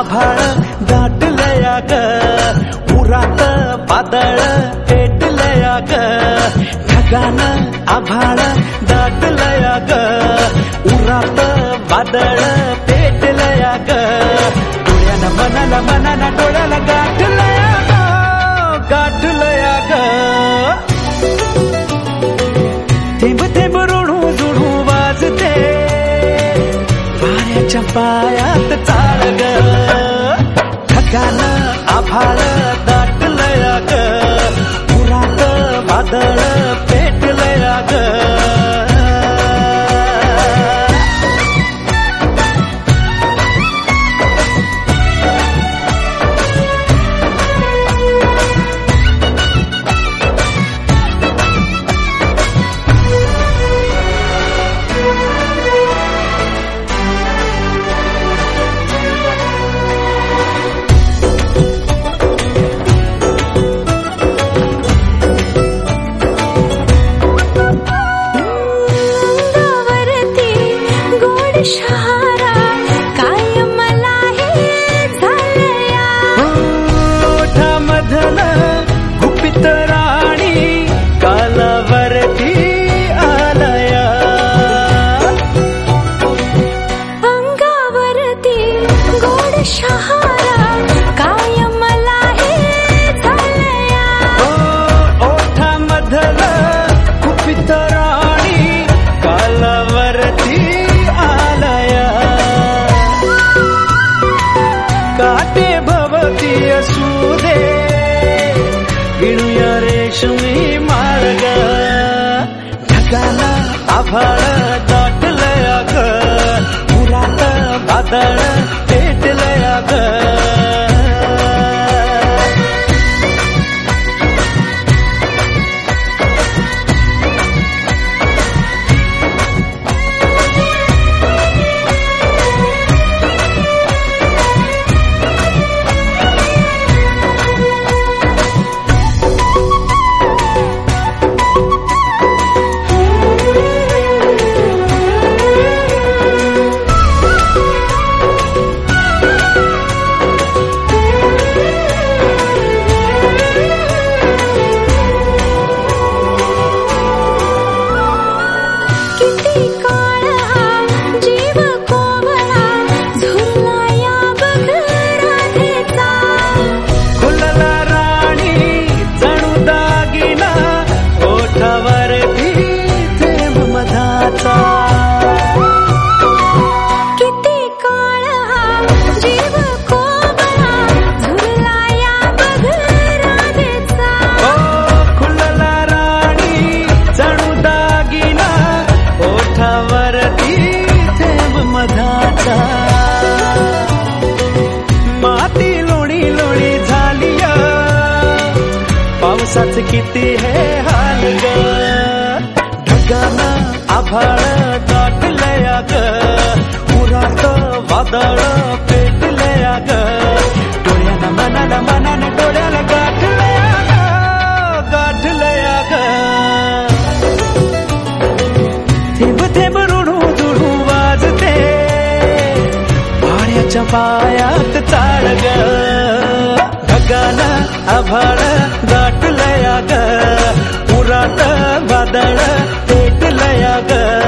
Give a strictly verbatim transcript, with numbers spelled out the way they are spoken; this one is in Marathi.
आभाळ दाटलया ग, उरात वादळ पेटलया ग, ढगानं आभाळ दाटलया ग, उरात वादळ पेटलया ग, डोळ्यानं मनाला मनाला डोळ्याला गाठलया ग, गाठलया ग. थेंब थेंब ऋणू जुणू वाजते वाऱ्याच्या पायात चाळ ग, ढगानं आभाळ दाटलया ग, उरात वादळ पेटलया ग. शहारा काय मला हे झालया, ओठामधन गुपित राणी कालावरती आलया, अंगावरती गोड शहारा काय मला हे झालया, ओठामधन गुपित राणी कालावरती काटे भवती असू दे विणूया रेशमी मार्ग, ढगाला आभाळ दाटलया ग, उरात वादळ पेटलया ग. माती लोणी लोणी झालिया पावसाच किती हे हाल ग, ढगानं आभाळ दाटलया ग, उरात वादळ पेटलया ग, डोळ्यानं मनाला मनानं डोळ्याला गाठलया ग, गाठलया ग. थेंब थेंब ऋणू जुणू वाजते वाऱ्याच्या पायात चाळ ग, ढगानं आभाळ दाटलया ग, उरात वादळ पेटलया ग.